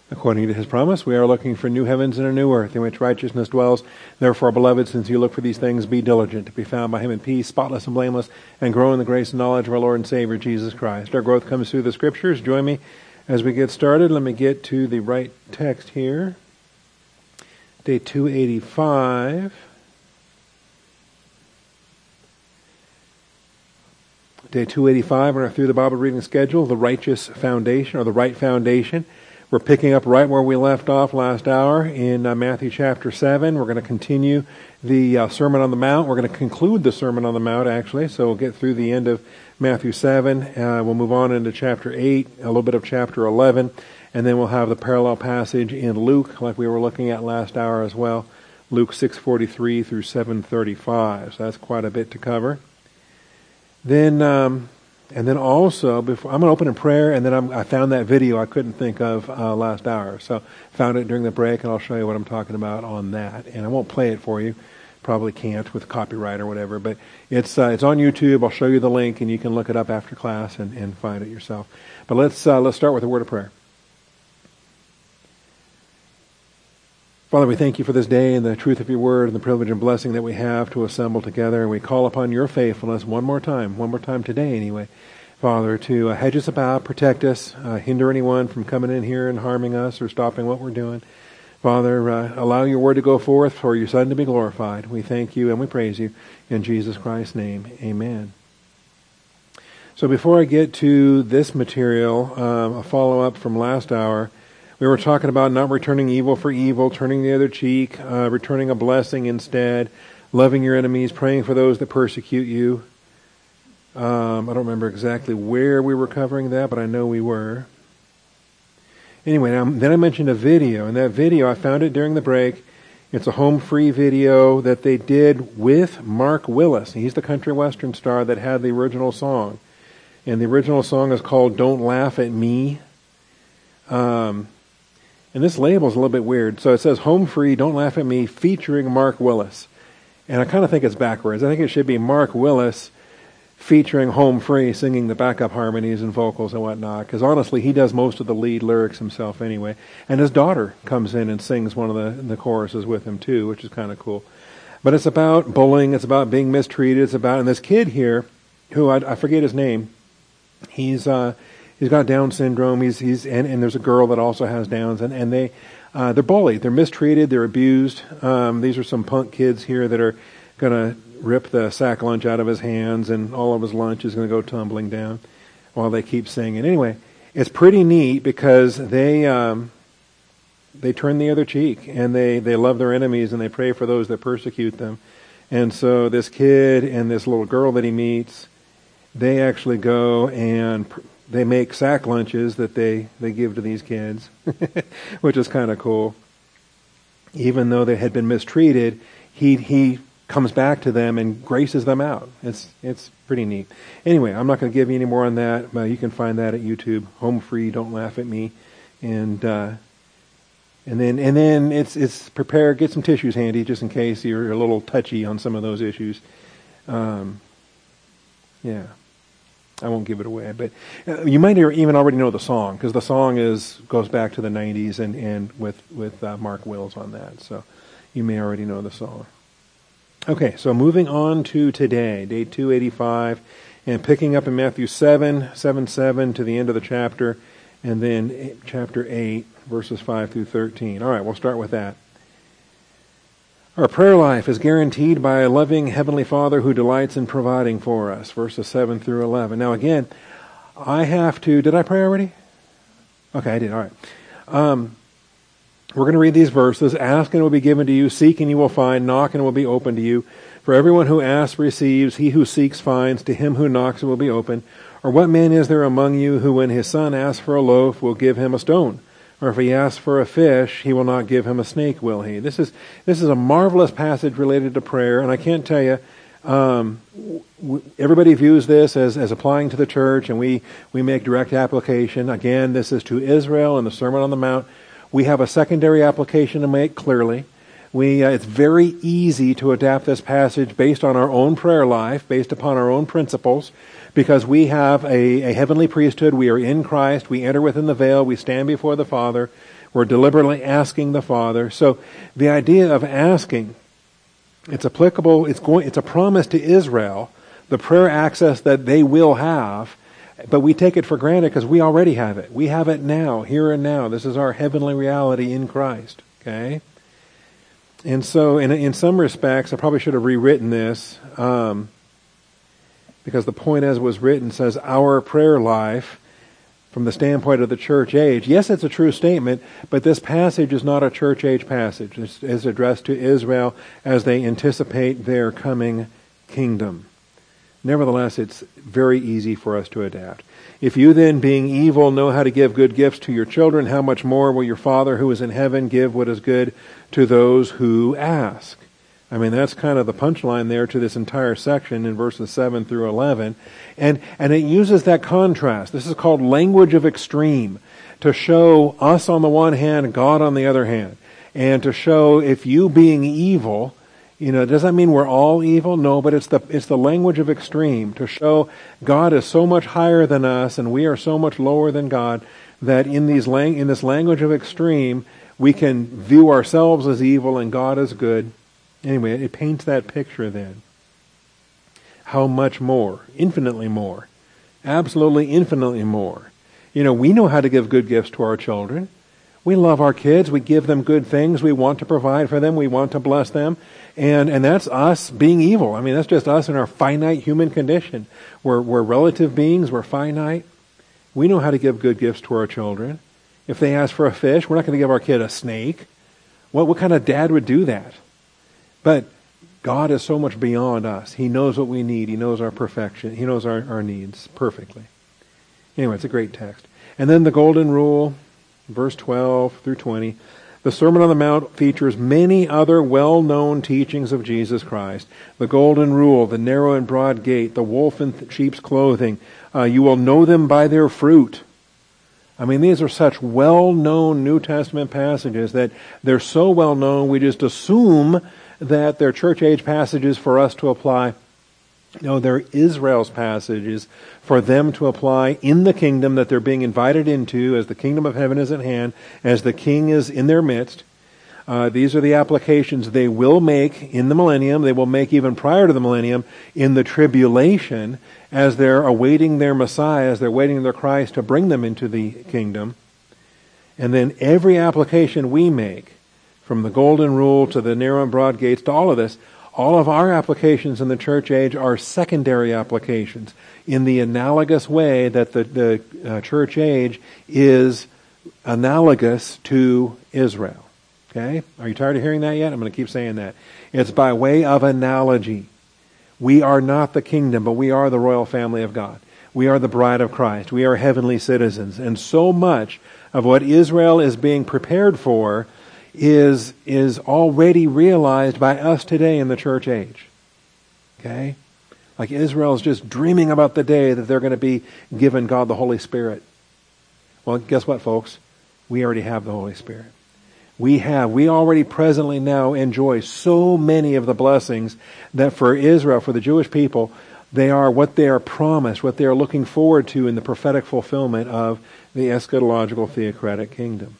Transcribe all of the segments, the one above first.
According to his promise, we are looking for new heavens and a new earth in which righteousness dwells. Therefore, beloved, since you look for these things, be diligent to be found by him in peace, spotless and blameless, and grow in the grace and knowledge of our Lord and Savior, Jesus Christ. Our growth comes through the Scriptures. Join me as we get started. Let me get to the right text here. Day 285. Day 285 in our Through the Bible reading schedule, the righteous foundation, or the right foundation. We're picking up right where we left off last hour in Matthew chapter 7. We're going to continue the Sermon on the Mount. We're going to conclude the Sermon on the Mount, actually. So we'll get through the end of Matthew 7. We'll move on into chapter 8, a little bit of chapter 11. And then we'll have the parallel passage in Luke, like we were looking at last hour as well. Luke 6:43 through 7:35. So that's quite a bit to cover. Then... And then also, I'm going to open in prayer, and then I found that video I couldn't think of last hour. So found it during the break, and I'll show you what I'm talking about on that. And I won't play it for you. Probably can't with copyright or whatever. But it's on YouTube. I'll show you the link, and you can look it up after class and find it yourself. But let's start with a word of prayer. Father, we thank you for this day and the truth of your word and the privilege and blessing that we have to assemble together. And we call upon your faithfulness one more time today anyway, Father, to hedge us about, protect us, hinder anyone from coming in here and harming us or stopping what we're doing. Father, allow your word to go forth for your Son to be glorified. We thank you and we praise you in Jesus Christ's name. Amen. So before I get to this material, a follow-up from last hour, we were talking about not returning evil for evil, turning the other cheek, returning a blessing instead, loving your enemies, praying for those that persecute you. I don't remember exactly where we were covering that, but I know we were. Anyway, then I mentioned a video, and that video, I found it during the break. It's a home-free video that they did with Mark Willis. He's the country western star that had the original song. And the original song is called Don't Laugh at Me. And this label is a little bit weird. So it says Home Free, Don't Laugh at Me, featuring Mark Willis. And I kind of think it's backwards. I think it should be Mark Willis featuring Home Free, singing the backup harmonies and vocals and whatnot. Because honestly, he does most of the lead lyrics himself anyway. And his daughter comes in and sings one of the choruses with him too, which is kind of cool. But it's about bullying. It's about being mistreated. It's about, and this kid here, who I forget his name, he's got Down syndrome. And there's a girl that also has Downs, and they're bullied. They're mistreated. They're abused. These are some punk kids here that are going to rip the sack lunch out of his hands, and all of his lunch is going to go tumbling down while they keep singing. Anyway, it's pretty neat because they turn the other cheek, and they love their enemies, and they pray for those that persecute them. And so this kid and this little girl that he meets, they actually go and they make sack lunches that they give to these kids, which is kind of cool. Even though they had been mistreated, he comes back to them and graces them out. It's pretty neat. Anyway, I'm not going to give you any more on that, but you can find that at YouTube. Home Free, Don't Laugh at Me, and then it's prepare. Get some tissues handy just in case you're a little touchy on some of those issues. Yeah. I won't give it away, but you might even already know the song, because the song goes back to the 90s and with Mark Wills on that, so you may already know the song. Okay, so moving on to today, day 285, and picking up in Matthew 7 to the end of the chapter, and then chapter 8, verses 5 through 13. All right, we'll start with that. Our prayer life is guaranteed by a loving Heavenly Father who delights in providing for us, verses 7 through 11. Now again, did I pray already? Okay, I did, all right. We're going to read these verses. Ask and it will be given to you, seek and you will find, knock and it will be open to you. For everyone who asks receives, he who seeks finds, to him who knocks it will be open. Or what man is there among you who when his son asks for a loaf will give him a stone? Or if he asks for a fish, he will not give him a snake, will he? This is a marvelous passage related to prayer, and I can't tell you, everybody views this as applying to the church, and we make direct application. Again, this is to Israel and the Sermon on the Mount. We have a secondary application to make clearly. It's very easy to adapt this passage based on our own prayer life, based upon our own principles, because we have a heavenly priesthood. We are in Christ. We enter within the veil. We stand before the Father. We're deliberately asking the Father. So the idea of asking, it's applicable, it's a promise to Israel, the prayer access that they will have, but we take it for granted because we already have it. We have it now, here and now. This is our heavenly reality in Christ. Okay? And so, in some respects, I probably should have rewritten this, because the point as it was written says, our prayer life, from the standpoint of the church age. Yes, it's a true statement, but this passage is not a church age passage. It's addressed to Israel as they anticipate their coming kingdom. Nevertheless, it's very easy for us to adapt. If you then, being evil, know how to give good gifts to your children, how much more will your Father who is in heaven give what is good to those who ask? I mean, that's kind of the punchline there to this entire section in verses 7 through 11. And it uses that contrast. This is called language of extreme, to show us on the one hand, God on the other hand. And to show if you being evil, does that mean we're all evil? No, but it's the language of extreme, to show God is so much higher than us and we are so much lower than God, that in this language of extreme, we can view ourselves as evil and God as good. Anyway, it paints that picture then. How much more? Infinitely more. Absolutely infinitely more. We know how to give good gifts to our children. We love our kids. We give them good things. We want to provide for them. We want to bless them. And that's us being evil. I mean, that's just us in our finite human condition. We're relative beings. We're finite. We know how to give good gifts to our children. If they ask for a fish, we're not going to give our kid a snake. What kind of dad would do that? But God is so much beyond us. He knows what we need. He knows our perfection. He knows our needs perfectly. Anyway, it's a great text. And then the golden rule, verse 12 through 20. The Sermon on the Mount features many other well-known teachings of Jesus Christ. The golden rule, the narrow and broad gate, the wolf in sheep's clothing. You will know them by their fruit. I mean, these are such well-known New Testament passages that they're so well-known we just assume that they're church age passages for us to apply. No, they're Israel's passages for them to apply in the kingdom that they're being invited into as the kingdom of heaven is at hand, as the king is in their midst. These are the applications they will make in the millennium. They will make even prior to the millennium in the tribulation as they're awaiting their Messiah, as they're waiting their Christ to bring them into the kingdom. And then every application we make, from the golden rule to the narrow and broad gates to all of this, all of our applications in the church age are secondary applications in the analogous way that the church age is analogous to Israel. Okay? Are you tired of hearing that yet? I'm going to keep saying that. It's by way of analogy. We are not the kingdom, but we are the royal family of God. We are the bride of Christ. We are heavenly citizens. And so much of what Israel is being prepared for is already realized by us today in the church age. Okay? Like Israel is just dreaming about the day that they're going to be given God the Holy Spirit. Well, guess what, folks? We already have the Holy Spirit. We already presently now enjoy so many of the blessings that for Israel, for the Jewish people, they are what they are promised, what they are looking forward to in the prophetic fulfillment of the eschatological theocratic kingdom.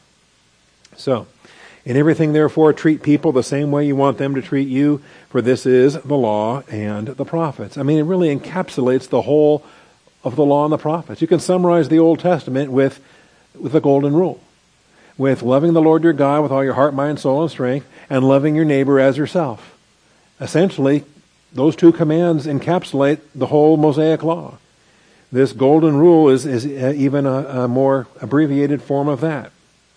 So, in everything, therefore, treat people the same way you want them to treat you, for this is the law and the prophets. I mean, it really encapsulates the whole of the law and the prophets. You can summarize the Old Testament with the golden rule, with loving the Lord your God with all your heart, mind, soul, and strength, and loving your neighbor as yourself. Essentially, those two commands encapsulate the whole Mosaic law. This golden rule is even a more abbreviated form of that.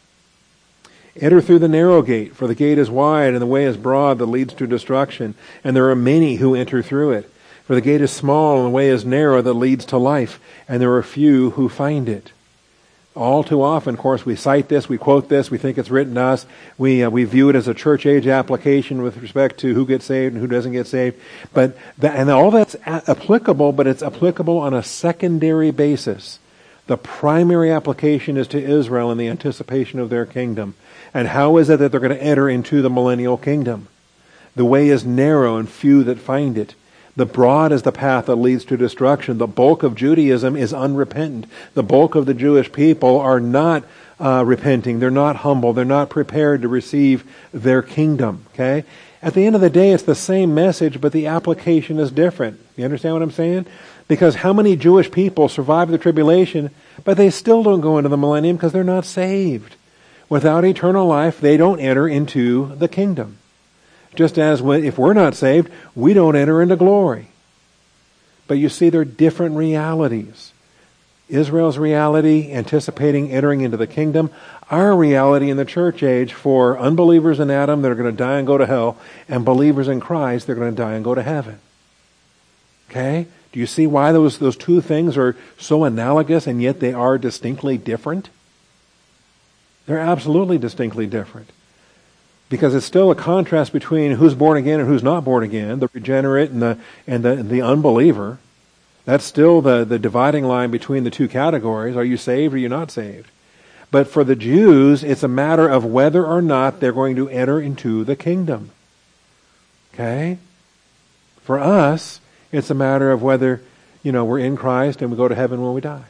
Enter through the narrow gate, for the gate is wide and the way is broad that leads to destruction, and there are many who enter through it. For the gate is small and the way is narrow that leads to life, and there are few who find it. All too often, of course, we cite this, we quote this, we think it's written to us, we view it as a church age application with respect to who gets saved and who doesn't get saved. And all that's applicable, but it's applicable on a secondary basis. The primary application is to Israel in the anticipation of their kingdom. And how is it that they're going to enter into the millennial kingdom? The way is narrow and few that find it. The broad is the path that leads to destruction. The bulk of Judaism is unrepentant. The bulk of the Jewish people are not repenting. They're not humble. They're not prepared to receive their kingdom. Okay? At the end of the day, it's the same message, but the application is different. You understand what I'm saying? Because how many Jewish people survive the tribulation, but they still don't go into the millennium because they're not saved. Without eternal life, they don't enter into the kingdom. Just as if we're not saved, we don't enter into glory. But you see, they're different realities. Israel's reality, anticipating entering into the kingdom. Our reality in the church age for unbelievers in Adam that are going to die and go to hell, and believers in Christ, they're going to die and go to heaven. Okay? Do you see why those two things are so analogous and yet they are distinctly different? They're absolutely distinctly different. Because it's still a contrast between who's born again and who's not born again, the regenerate and the unbeliever. That's still the dividing line between the two categories. Are you saved or are you not saved? But for the Jews, it's a matter of whether or not they're going to enter into the kingdom. Okay? For us, it's a matter of whether, we're in Christ and we go to heaven when we die.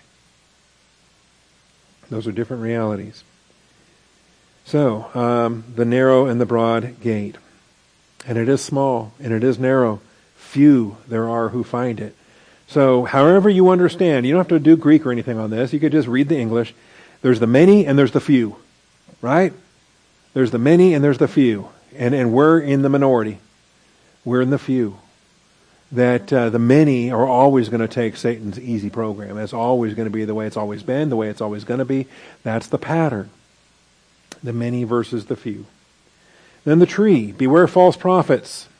Those are different realities. So, the narrow and the broad gate. And it is small, and it is narrow. Few there are who find it. So, however you understand, you don't have to do Greek or anything on this. You could just read the English. There's the many and there's the few. Right? There's the many and there's the few. And we're in the minority. We're in the few. That the many are always going to take Satan's easy program. That's always going to be the way it's always been, the way it's always going to be. That's the pattern. The many versus the few. Then the tree. Beware false prophets.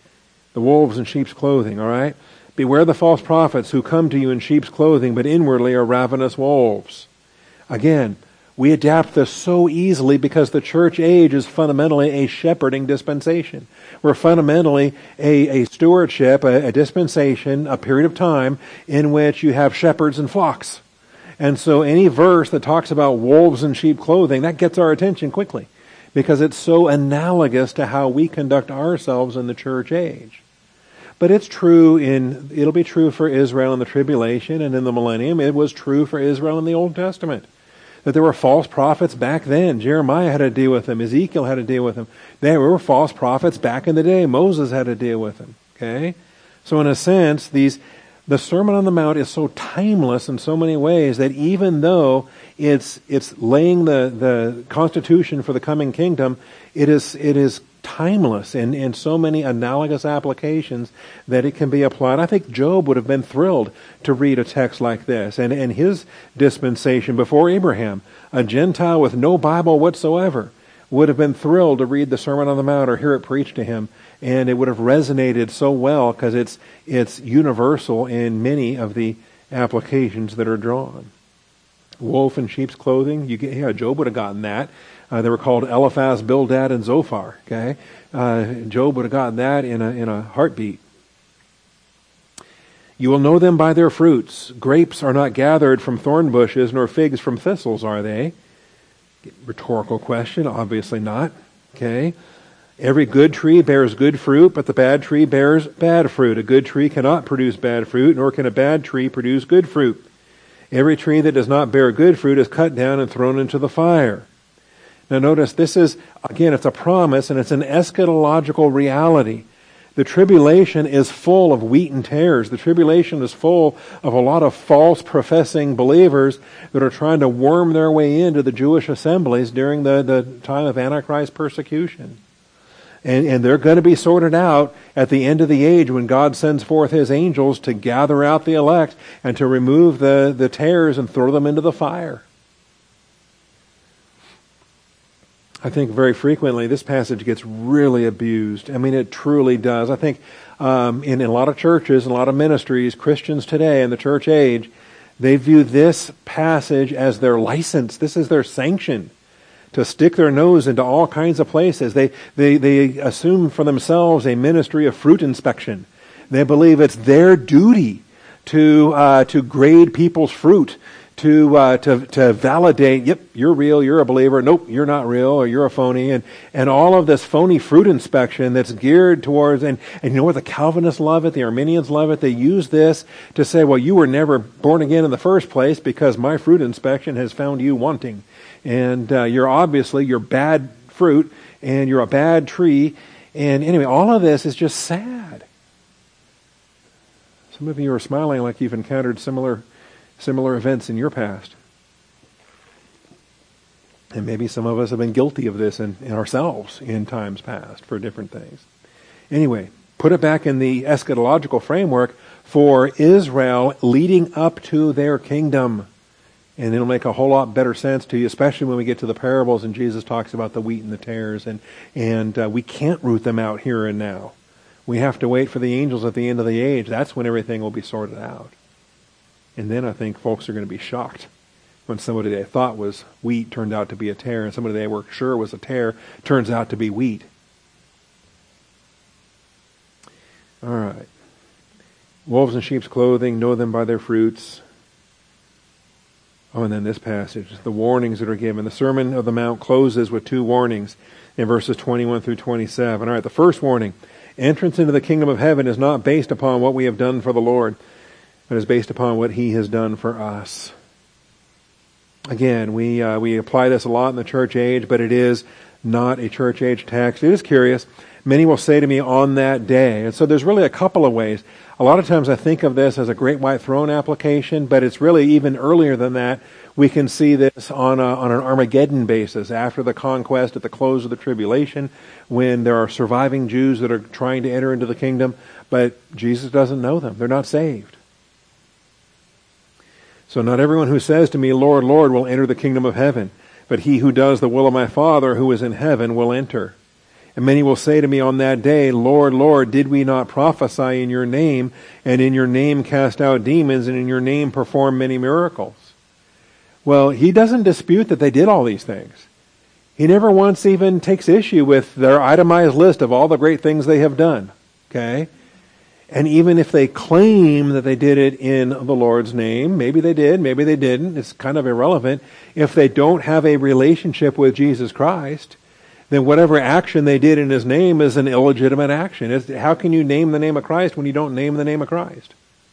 The wolves in sheep's clothing, all right? Beware the false prophets who come to you in sheep's clothing, but inwardly are ravenous wolves. Again, we adapt this so easily because the church age is fundamentally a shepherding dispensation. We're fundamentally a stewardship, a dispensation, a period of time in which you have shepherds and flocks. And so any verse that talks about wolves in sheep clothing, that gets our attention quickly because it's so analogous to how we conduct ourselves in the church age. But it'll be true for Israel in the tribulation and in the millennium. It was true for Israel in the Old Testament. That there were false prophets back then. Jeremiah had to deal with them. Ezekiel had to deal with them. There were false prophets back in the day. Moses had to deal with them. Okay? So in a sense, the Sermon on the Mount is so timeless in so many ways that even though it's laying the constitution for the coming kingdom, it is timeless in so many analogous applications that it can be applied. I think Job would have been thrilled to read a text like this. And his dispensation before Abraham, a Gentile with no Bible whatsoever, would have been thrilled to read the Sermon on the Mount or hear it preached to him. And it would have resonated so well because it's universal in many of the applications that are drawn. Wolf in sheep's clothing, Job would have gotten that. They were called Eliphaz, Bildad, and Zophar. Okay, Job would have gotten that in a heartbeat. You will know them by their fruits. Grapes are not gathered from thorn bushes, nor figs from thistles, are they? Rhetorical question. Obviously not. Okay. Every good tree bears good fruit, but the bad tree bears bad fruit. A good tree cannot produce bad fruit, nor can a bad tree produce good fruit. Every tree that does not bear good fruit is cut down and thrown into the fire. Now notice, this is, again, it's a promise and it's an eschatological reality. The tribulation is full of wheat and tares. The tribulation is full of a lot of false professing believers that are trying to worm their way into the Jewish assemblies during the time of Antichrist persecution. And they're going to be sorted out at the end of the age when God sends forth His angels to gather out the elect and to remove the tares and throw them into the fire. I think very frequently this passage gets really abused. I mean, it truly does. I think in a lot of churches, in a lot of ministries, Christians today in the church age, they view this passage as their license. This is their sanction to stick their nose into all kinds of places. They assume for themselves a ministry of fruit inspection. They believe it's their duty to grade people's fruit, to validate, yep, you're real, you're a believer, nope, you're not real, or you're a phony, and all of this phony fruit inspection that's geared towards, and you know what, the Calvinists love it, the Arminians love it, they use this to say, well, you were never born again in the first place because my fruit inspection has found you wanting. and you're bad fruit, and you're a bad tree. And anyway, all of this is just sad. Some of you are smiling like you've encountered similar events in your past. And maybe some of us have been guilty of this in ourselves in times past for different things. Anyway, put it back in the eschatological framework for Israel leading up to their kingdom. And it'll make a whole lot better sense to you, especially when we get to the parables and Jesus talks about the wheat and the tares. And we can't root them out here and now. We have to wait for the angels at the end of the age. That's when everything will be sorted out. And then I think folks are going to be shocked when somebody they thought was wheat turned out to be a tare, and somebody they were sure was a tare turns out to be wheat. All right. Wolves in sheep's clothing, know them by their fruits. Oh, and then this passage, the warnings that are given. The Sermon of the Mount closes with two warnings in verses 21 through 27. All right, the first warning, entrance into the kingdom of heaven is not based upon what we have done for the Lord, but is based upon what He has done for us. Again, we apply this a lot in the church age, but it is not a church age text. It is curious. Many will say to me on that day. And so there's really a couple of ways. A lot of times I think of this as a great white throne application, but it's really even earlier than that. We can see this on an Armageddon basis, after the conquest, at the close of the tribulation, when there are surviving Jews that are trying to enter into the kingdom, but Jesus doesn't know them. They're not saved. So not everyone who says to me, Lord, Lord, will enter the kingdom of heaven, but he who does the will of my Father who is in heaven will enter. And many will say to me on that day, Lord, Lord, did we not prophesy in your name, and in your name cast out demons, and in your name perform many miracles? Well, he doesn't dispute that they did all these things. He never once even takes issue with their itemized list of all the great things they have done. Okay? And even if they claim that they did it in the Lord's name, maybe they did, maybe they didn't, it's kind of irrelevant. If they don't have a relationship with Jesus Christ, then whatever action they did in His name is an illegitimate action. How can you name the name of Christ when you don't name the name of Christ?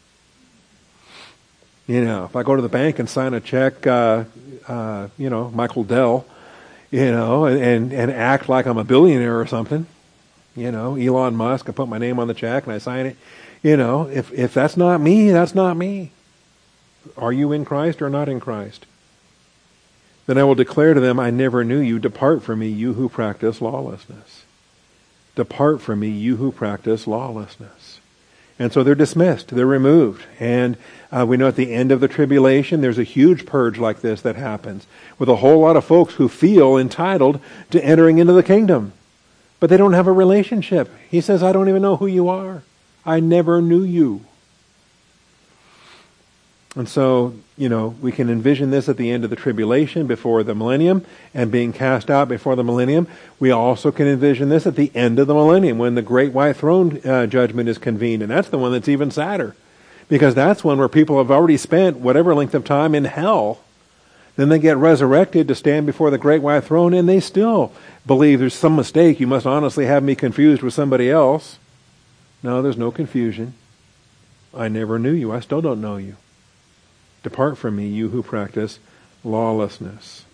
You know, if I go to the bank and sign a check, Michael Dell, and act like I'm a billionaire or something, Elon Musk, I put my name on the check and I sign it. If that's not me, that's not me. Are you in Christ or not in Christ? Then I will declare to them, I never knew you. Depart from me, you who practice lawlessness. Depart from me, you who practice lawlessness. And so they're dismissed. They're removed. And we know at the end of the tribulation, there's a huge purge like this that happens with a whole lot of folks who feel entitled to entering into the kingdom. But they don't have a relationship. He says, I don't even know who you are. I never knew you. And so, we can envision this at the end of the tribulation before the millennium and being cast out before the millennium. We also can envision this at the end of the millennium when the great white throne judgment is convened. And that's the one that's even sadder, because that's one where people have already spent whatever length of time in hell. Then they get resurrected to stand before the great white throne, and they still believe there's some mistake. You must honestly have me confused with somebody else. No, there's no confusion. I never knew you. I still don't know you. Depart from me, you who practice lawlessness.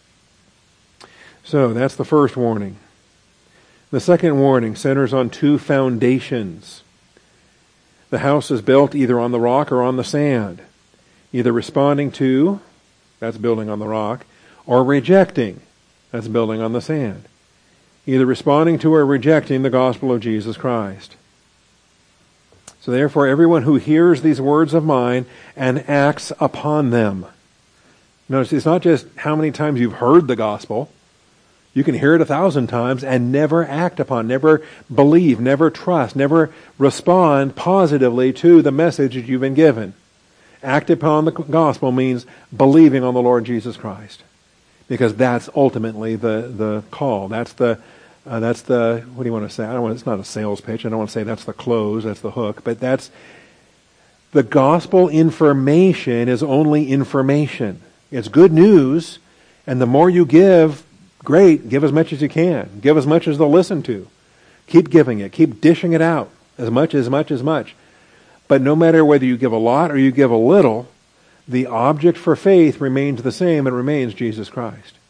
So that's the first warning. The second warning centers on two foundations. The house is built either on the rock or on the sand. Either responding to, that's building on the rock, or rejecting, that's building on the sand. Either responding to or rejecting the gospel of Jesus Christ. So therefore, everyone who hears these words of mine and acts upon them. Notice, it's not just how many times you've heard the gospel. You can hear it 1,000 times and never act upon, never believe, never trust, never respond positively to the message that you've been given. Act upon the gospel means believing on the Lord Jesus Christ, because that's ultimately the call. That's the what do you want to say? It's not a sales pitch. I don't want to say that's the close, that's the hook, but that's the gospel. Information is only information. It's good news, and the more you give, great. Give as much as you can. Give as much as they'll listen to. Keep giving it. Keep dishing it out as much. But no matter whether you give a lot or you give a little, the object for faith remains the same. It remains Jesus Christ.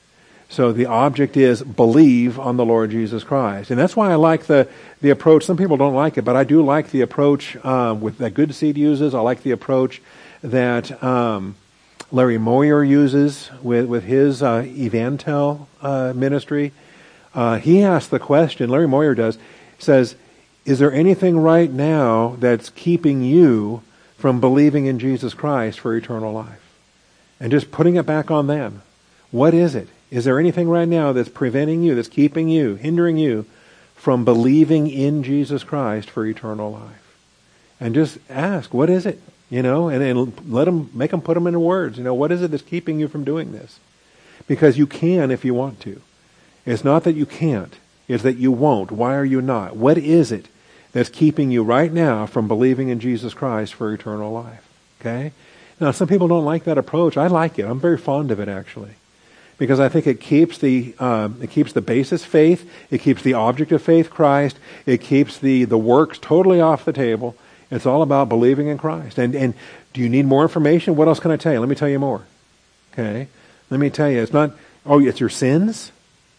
So the object is believe on the Lord Jesus Christ. And that's why I like the approach. Some people don't like it, but I do like the approach that Good Seed uses. I like the approach that Larry Moyer uses with his Evantel ministry. He asks the question, Larry Moyer does, says, is there anything right now that's keeping you from believing in Jesus Christ for eternal life? And just putting it back on them. What is it? Is there anything right now that's preventing you, that's keeping you, hindering you from believing in Jesus Christ for eternal life? And just ask, what is it? And let them, make them put them into words. What is it that's keeping you from doing this? Because you can if you want to. It's not that you can't. It's that you won't. Why are you not? What is it that's keeping you right now from believing in Jesus Christ for eternal life? Okay? Now, some people don't like that approach. I like it. I'm very fond of it, actually. Because I think it keeps the basis faith, it keeps the object of faith, Christ, it keeps the works totally off the table. It's all about believing in Christ. And do you need more information? What else can I tell you? Let me tell you more. Okay? Let me tell you, it's not, it's your sins?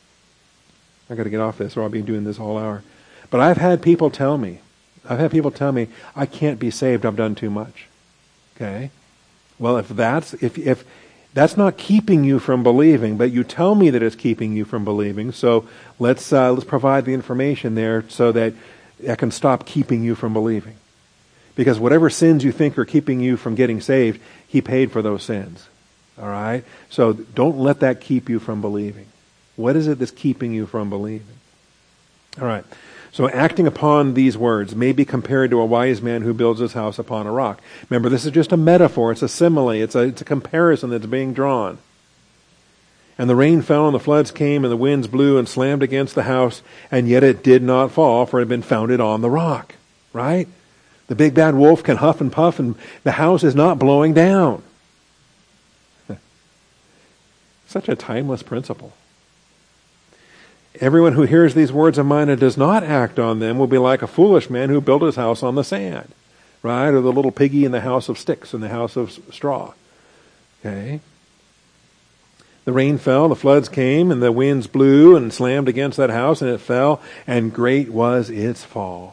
I got to get off this or I'll be doing this all hour. But I've had people tell me, I can't be saved, I've done too much. Okay? Well, if that's not keeping you from believing, but you tell me that it's keeping you from believing, so let's provide the information there so that I can stop keeping you from believing. Because whatever sins you think are keeping you from getting saved, He paid for those sins. All right? So don't let that keep you from believing. What is it that's keeping you from believing? All right. So acting upon these words may be compared to a wise man who builds his house upon a rock. Remember, this is just a metaphor. It's a simile. It's a comparison that's being drawn. And the rain fell, and the floods came, and the winds blew and slammed against the house, and yet it did not fall, for it had been founded on the rock. Right? The big bad wolf can huff and puff, and the house is not blowing down. Such a timeless principle. Everyone who hears these words of mine and does not act on them will be like a foolish man who built his house on the sand. Right? Or the little piggy in the house of sticks, in the house of straw. Okay? The rain fell, the floods came, and the winds blew and slammed against that house, and it fell, and great was its fall.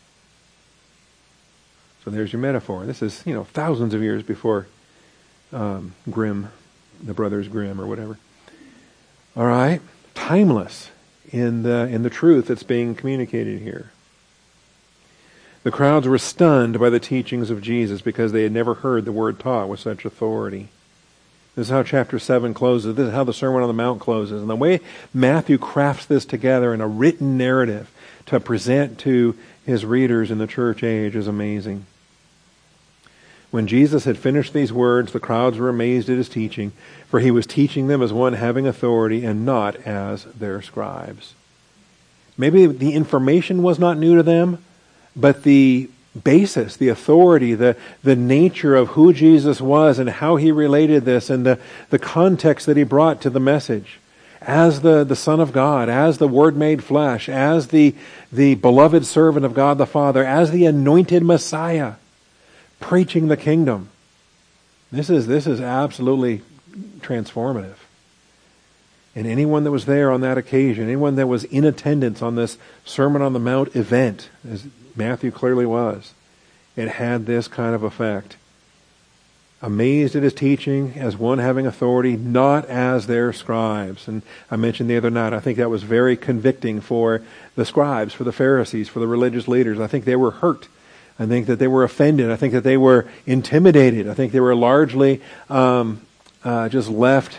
So there's your metaphor. This is, thousands of years before Grimm, the Brothers Grimm or whatever. All right? Timeless in the truth that's being communicated here. The crowds were stunned by the teachings of Jesus because they had never heard the word taught with such authority. This is how chapter 7 closes. This is how the Sermon on the Mount closes. And the way Matthew crafts this together in a written narrative to present to his readers in the church age is amazing. When Jesus had finished these words, the crowds were amazed at his teaching, for he was teaching them as one having authority and not as their scribes. Maybe the information was not new to them, but the basis, the authority, the nature of who Jesus was and how he related this and the context that he brought to the message. As the Son of God, as the Word made flesh, as the beloved servant of God the Father, as the anointed Messiah, preaching the kingdom. This is absolutely transformative. And anyone that was there on that occasion, anyone that was in attendance on this Sermon on the Mount event, as Matthew clearly was, it had this kind of effect. Amazed at his teaching as one having authority, not as their scribes. And I mentioned the other night, I think that was very convicting for the scribes, for the Pharisees, for the religious leaders. I think they were hurt. I think that they were offended. I think that they were intimidated. I think they were largely just left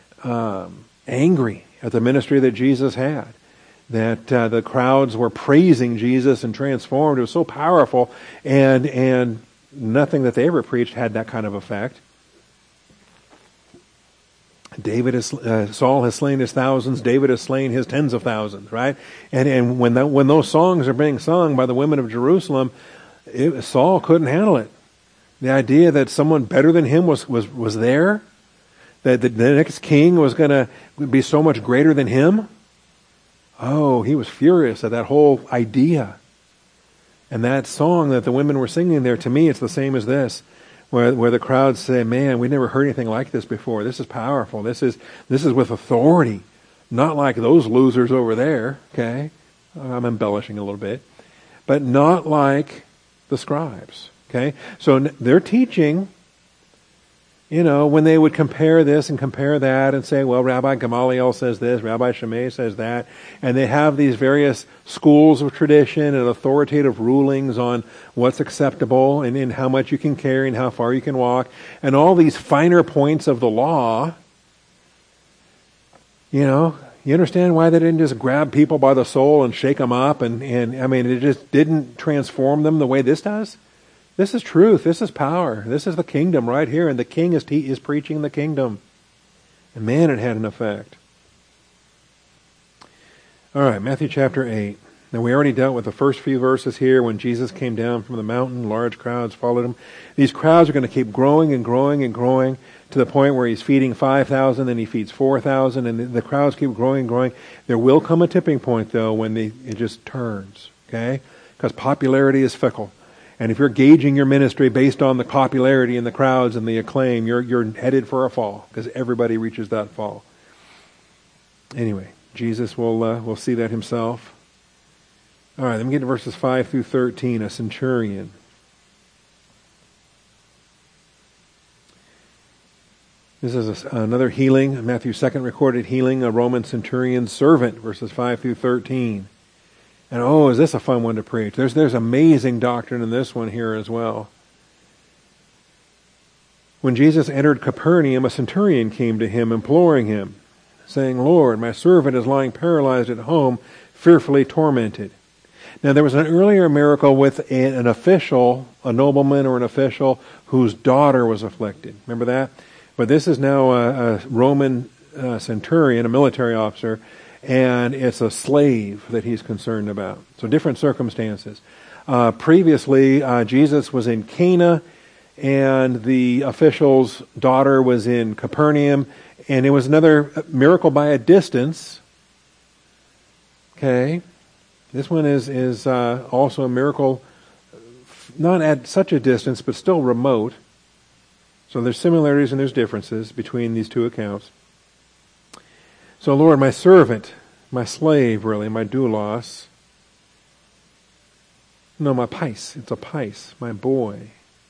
angry at the ministry that Jesus had. That the crowds were praising Jesus and transformed. It was so powerful, and nothing that they ever preached had that kind of effect. Saul has slain his thousands. David has slain his tens of thousands. Right? And when those songs are being sung by the women of Jerusalem, Saul couldn't handle it. The idea that someone better than him was there, that the next king was going to be so much greater than him. Oh, he was furious at that whole idea. And that song that the women were singing there, to me, it's the same as this, where the crowds say, "Man, we never heard anything like this before. This is powerful. This is with authority. Not like those losers over there, okay? I'm embellishing a little bit. But not like the scribes, okay? So they're teaching, when they would compare this and compare that and say, well, Rabbi Gamaliel says this, Rabbi Shammai says that, and they have these various schools of tradition and authoritative rulings on what's acceptable and how much you can carry and how far you can walk, and all these finer points of the law. You understand why they didn't just grab people by the soul and shake them up and it just didn't transform them the way this does? This is truth. This is power. This is the kingdom right here, and the king is preaching the kingdom. And man, it had an effect. All right, Matthew chapter 8. Now, we already dealt with the first few verses here. When Jesus came down from the mountain, large crowds followed him. These crowds are going to keep growing and growing and growing to the point where he's feeding 5,000, then he feeds 4,000, and the crowds keep growing and growing. There will come a tipping point, though, when it just turns, okay? Because popularity is fickle. And if you're gauging your ministry based on the popularity and the crowds and the acclaim, you're headed for a fall, because everybody reaches that fall. Anyway, Jesus will see that himself. All right, let me get to verses 5 through 13, a centurion. This is another healing, Matthew's second recorded healing, a Roman centurion's servant, verses 5 through 13. And is this a fun one to preach? There's amazing doctrine in this one here as well. When Jesus entered Capernaum, a centurion came to him, imploring him, saying, Lord, my servant is lying paralyzed at home, fearfully tormented. Now, there was an earlier miracle with an official, a nobleman or an official, whose daughter was afflicted. Remember that? But this is now a Roman centurion, a military officer, and it's a slave that he's concerned about. So different circumstances. Previously, Jesus was in Cana, and the official's daughter was in Capernaum, and it was another miracle by a distance. Okay. This one is also a miracle, not at such a distance, but still remote. So there's similarities and there's differences between these two accounts. So, Lord, my servant, my slave, really, my doulos. No, my pais. It's a pais, my boy.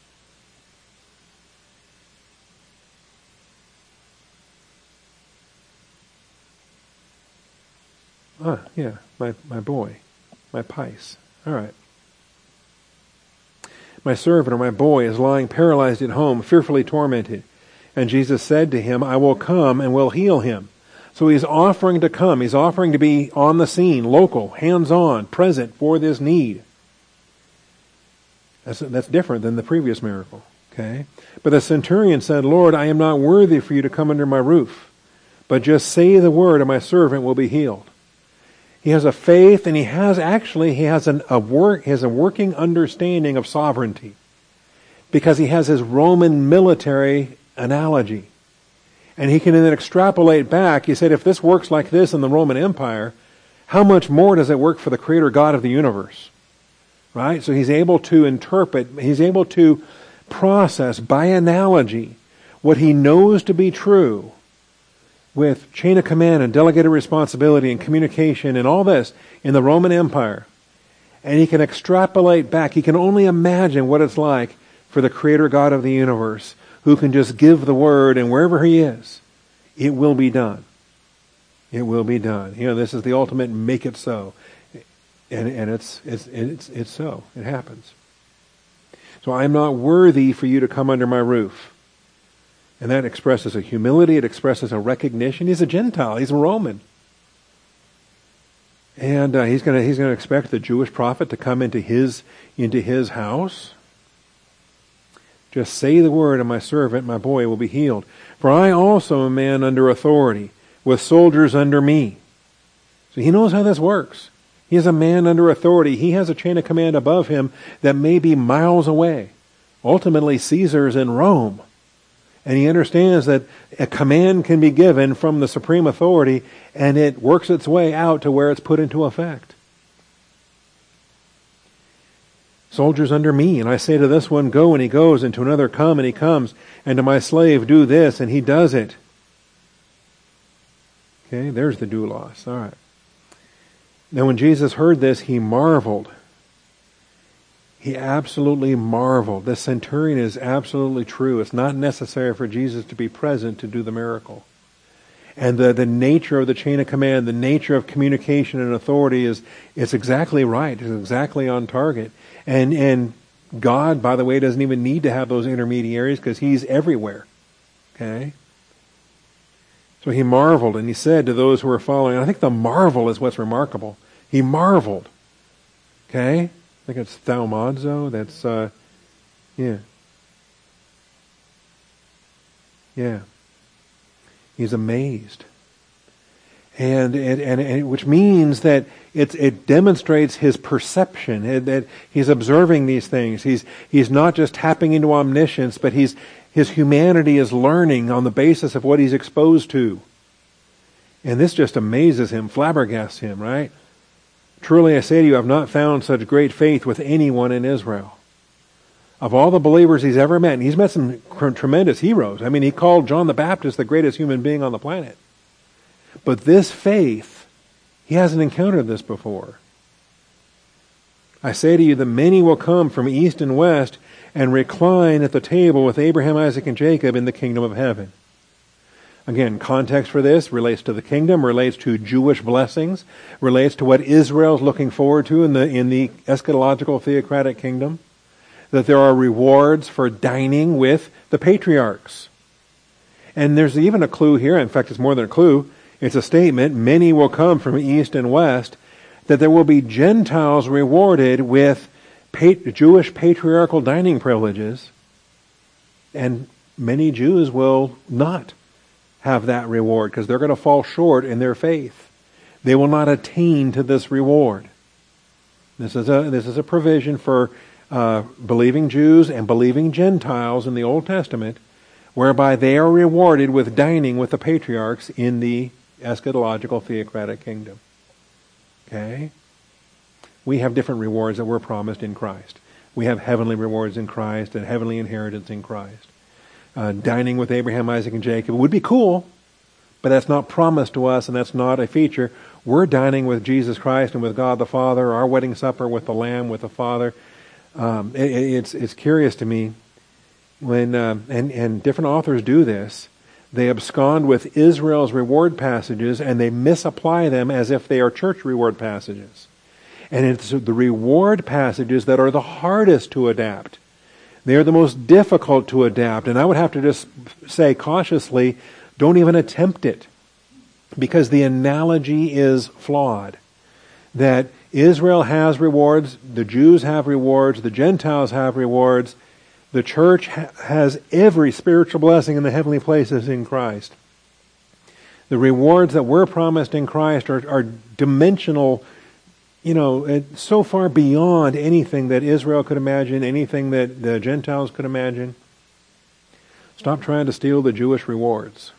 Yeah, my boy, my pais. All right. My servant or my boy is lying paralyzed at home, fearfully tormented. And Jesus said to him, I will come and will heal him. So he's offering to come. He's offering to be on the scene, local, hands-on, present for this need. That's different than the previous miracle. Okay? But the centurion said, Lord, I am not worthy for you to come under my roof, but just say the word and my servant will be healed. He has a faith, and he has a working understanding of sovereignty, because he has his Roman military analogy. And he can then extrapolate back. He said, if this works like this in the Roman Empire, how much more does it work for the Creator God of the universe? Right? So he's able to interpret, he's able to process by analogy what he knows to be true with chain of command and delegated responsibility and communication and all this in the Roman Empire. And he can extrapolate back. He can only imagine what it's like for the Creator God of the universe, who can just give the word, and wherever he is, it will be done. It will be done. This is the ultimate make it so. And it's so. It happens. So I'm not worthy for you to come under my roof. And that expresses a humility. It expresses a recognition. He's a Gentile. He's a Roman. And he's going to expect the Jewish prophet to come into his house. Just say the word, and my servant, my boy, will be healed. For I also am a man under authority, with soldiers under me. So he knows how this works. He is a man under authority. He has a chain of command above him that may be miles away. Ultimately, Caesar's in Rome. And he understands that a command can be given from the supreme authority, and it works its way out to where it's put into effect. Soldiers under me, and I say to this one, go, and he goes, and to another, come, and he comes, and to my slave, do this, and he does it. Okay, there's the doulos. All right. Now when Jesus heard this, he marveled. He absolutely marveled. The centurion is absolutely true. It's not necessary for Jesus to be present to do the miracle. And the nature of the chain of command, the nature of communication and authority it's exactly right. It's exactly on target. And God, by the way, doesn't even need to have those intermediaries because he's everywhere. Okay? So he marveled, and he said to those who were following, I think the marvel is what's remarkable. He marveled. Okay? I think it's thaumazo. That's, yeah. Yeah. He's amazed. And which means that it demonstrates his perception, that he's observing these things. He's not just tapping into omniscience, but his humanity is learning on the basis of what he's exposed to. And this just amazes him, flabbergasts him, right? Truly I say to you, I've not found such great faith with anyone in Israel. Of all the believers he's ever met, and he's met some tremendous heroes. I mean, he called John the Baptist the greatest human being on the planet. But this faith, he hasn't encountered this before. I say to you that many will come from east and west and recline at the table with Abraham, Isaac, and Jacob in the kingdom of heaven. Again, context for this relates to the kingdom, relates to Jewish blessings, relates to what Israel's looking forward to in the eschatological theocratic kingdom. That there are rewards for dining with the patriarchs. And there's even a clue here, in fact it's more than a clue, it's a statement, many will come from east and west, that there will be Gentiles rewarded with Jewish patriarchal dining privileges, and many Jews will not have that reward because they're going to fall short in their faith. They will not attain to this reward. This is a provision for believing Jews and believing Gentiles in the Old Testament, whereby they are rewarded with dining with the patriarchs in the eschatological theocratic kingdom. Okay? We have different rewards that we're promised in Christ. We have heavenly rewards in Christ and heavenly inheritance in Christ. Dining with Abraham, Isaac, and Jacob would be cool, but that's not promised to us and that's not a feature. We're dining with Jesus Christ and with God the Father, our wedding supper with the Lamb, with the Father. It's curious to me when and different authors do this. They abscond with Israel's reward passages and they misapply them as if they are church reward passages. And it's the reward passages that are the hardest to adapt. They are the most difficult to adapt. And I would have to just say cautiously, don't even attempt it. Because the analogy is flawed. That Israel has rewards, the Jews have rewards, the Gentiles have rewards, the church has every spiritual blessing in the heavenly places in Christ. The rewards that we're promised in Christ are dimensional, so far beyond anything that Israel could imagine, anything that the Gentiles could imagine. Stop trying to steal the Jewish rewards.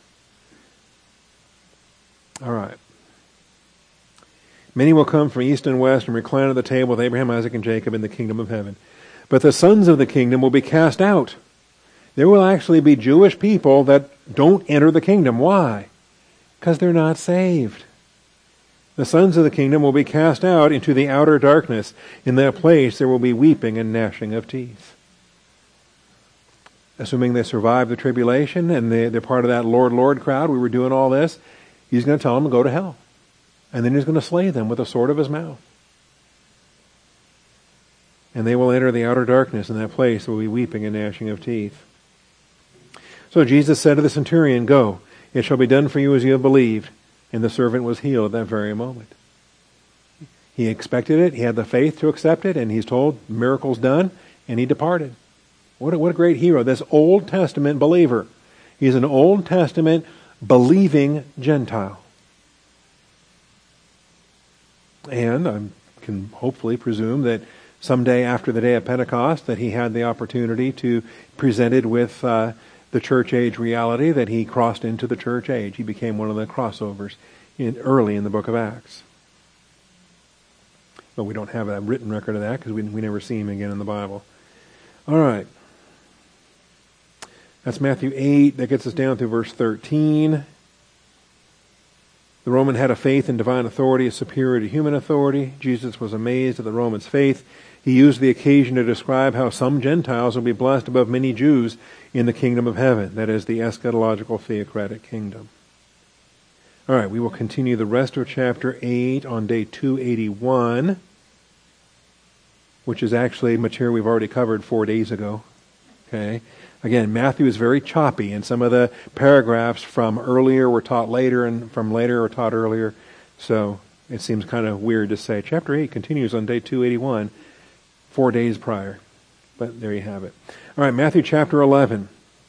All right. Many will come from east and west and recline at the table with Abraham, Isaac, and Jacob in the kingdom of heaven. But the sons of the kingdom will be cast out. There will actually be Jewish people that don't enter the kingdom. Why? Because they're not saved. The sons of the kingdom will be cast out into the outer darkness. In that place there will be weeping and gnashing of teeth. Assuming they survive the tribulation and they're part of that Lord, Lord crowd, we were doing all this, he's going to tell them to go to hell. And then he's going to slay them with the sword of his mouth. And they will enter the outer darkness. In that place there will be weeping and gnashing of teeth. So Jesus said to the centurion, "Go, it shall be done for you as you have believed." And the servant was healed at that very moment. He expected it. He had the faith to accept it. And he's told, miracle's done. And he departed. What a great hero. This Old Testament believer. He's an Old Testament believing Gentile. And I can hopefully presume that someday after the day of Pentecost that he had the opportunity to present it with the church age reality, that he crossed into the church age. He became one of the crossovers early in the book of Acts. But we don't have a written record of that because we never see him again in the Bible. All right. That's Matthew 8. That gets us down through verse 13. The Roman had a faith in divine authority as superior to human authority. Jesus was amazed at the Romans' faith. He used the occasion to describe how some Gentiles will be blessed above many Jews in the kingdom of heaven. That is the eschatological theocratic kingdom. All right, we will continue the rest of chapter 8 on day 281, which is actually material we've already covered 4 days ago. Okay. Again, Matthew is very choppy, and some of the paragraphs from earlier were taught later, and from later were taught earlier. So it seems kind of weird to say chapter 8 continues on day 281, 4 days prior. But there you have it. All right, Matthew chapter 11.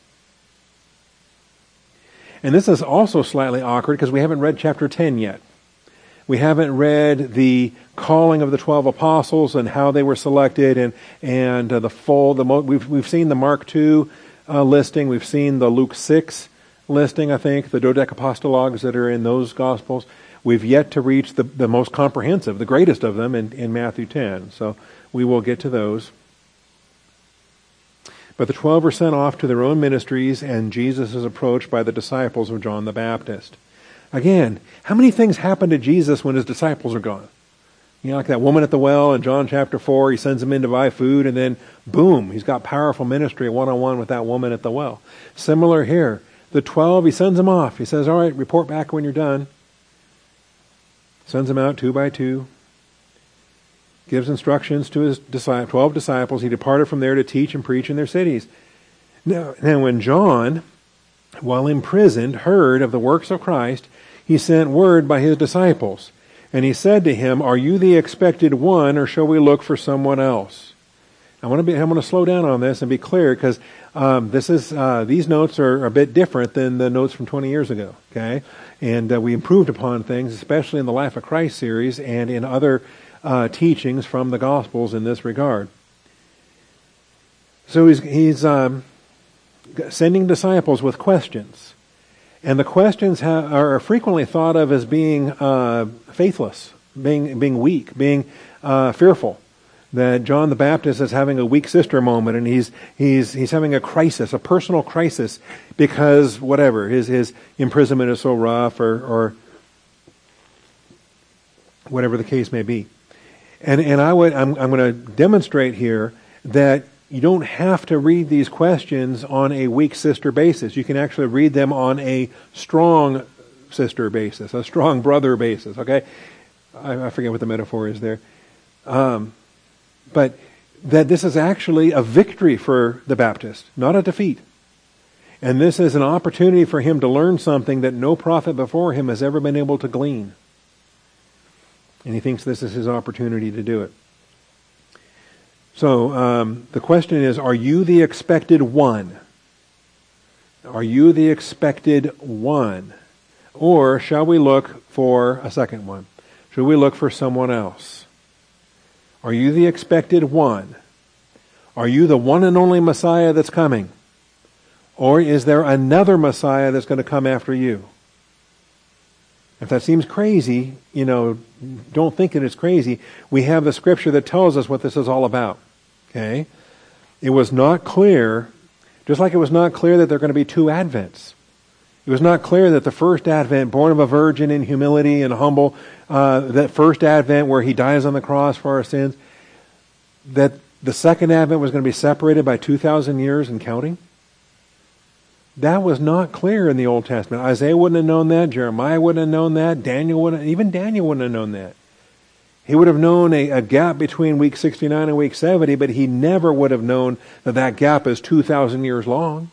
And this is also slightly awkward because we haven't read chapter 10 yet. We haven't read the calling of the 12 apostles and how they were selected, and we've seen the Mark 2 listing. We've seen the Luke 6 listing, I think, the dodecapostologues that are in those Gospels. We've yet to reach the most comprehensive, the greatest of them in Matthew 10. So we will get to those. But the 12 are sent off to their own ministries, and Jesus is approached by the disciples of John the Baptist. Again, how many things happen to Jesus when his disciples are gone? You know, like that woman at the well in John chapter 4, he sends them in to buy food, and then boom, he's got powerful ministry one-on-one with that woman at the well. Similar here. The 12, he sends them off. He says, all right, report back when you're done. Sends them out 2 by 2. Gives instructions to his 12 disciples. He departed from there to teach and preach in their cities. Now when John, while imprisoned, heard of the works of Christ, he sent word by his disciples. And he said to him, are you the expected one, or shall we look for someone else? I'm going to slow down on this and be clear, because these notes are a bit different than the notes from 20 years ago. Okay, and we improved upon things, especially in the Life of Christ series and in other teachings from the Gospels in this regard. So he's sending disciples with questions. And the questions are frequently thought of as being faithless, being weak, being fearful. That John the Baptist is having a weak sister moment, and he's having a crisis, a personal crisis, because whatever his imprisonment is so rough, or whatever the case may be. And I'm going to demonstrate here that you don't have to read these questions on a weak sister basis. You can actually read them on a strong sister basis, a strong brother basis, okay? I forget what the metaphor is there. But that this is actually a victory for the Baptist, not a defeat. And this is an opportunity for him to learn something that no prophet before him has ever been able to glean. And he thinks this is his opportunity to do it. So the question is, are you the expected one? Are you the expected one? Or shall we look for a second one? Should we look for someone else? Are you the expected one? Are you the one and only Messiah that's coming? Or is there another Messiah that's going to come after you? If that seems crazy, don't think that it's crazy. We have the scripture that tells us what this is all about. Okay? It was not clear, just like it was not clear that there are going to be 2 advents. It was not clear that the first advent, born of a virgin in humility and humble, that first advent where he dies on the cross for our sins, that the second advent was going to be separated by 2,000 years and counting. That was not clear in the Old Testament. Isaiah wouldn't have known that. Jeremiah wouldn't have known that. Even Daniel wouldn't have known that. He would have known a gap between week 69 and week 70, but he never would have known that gap is 2,000 years long.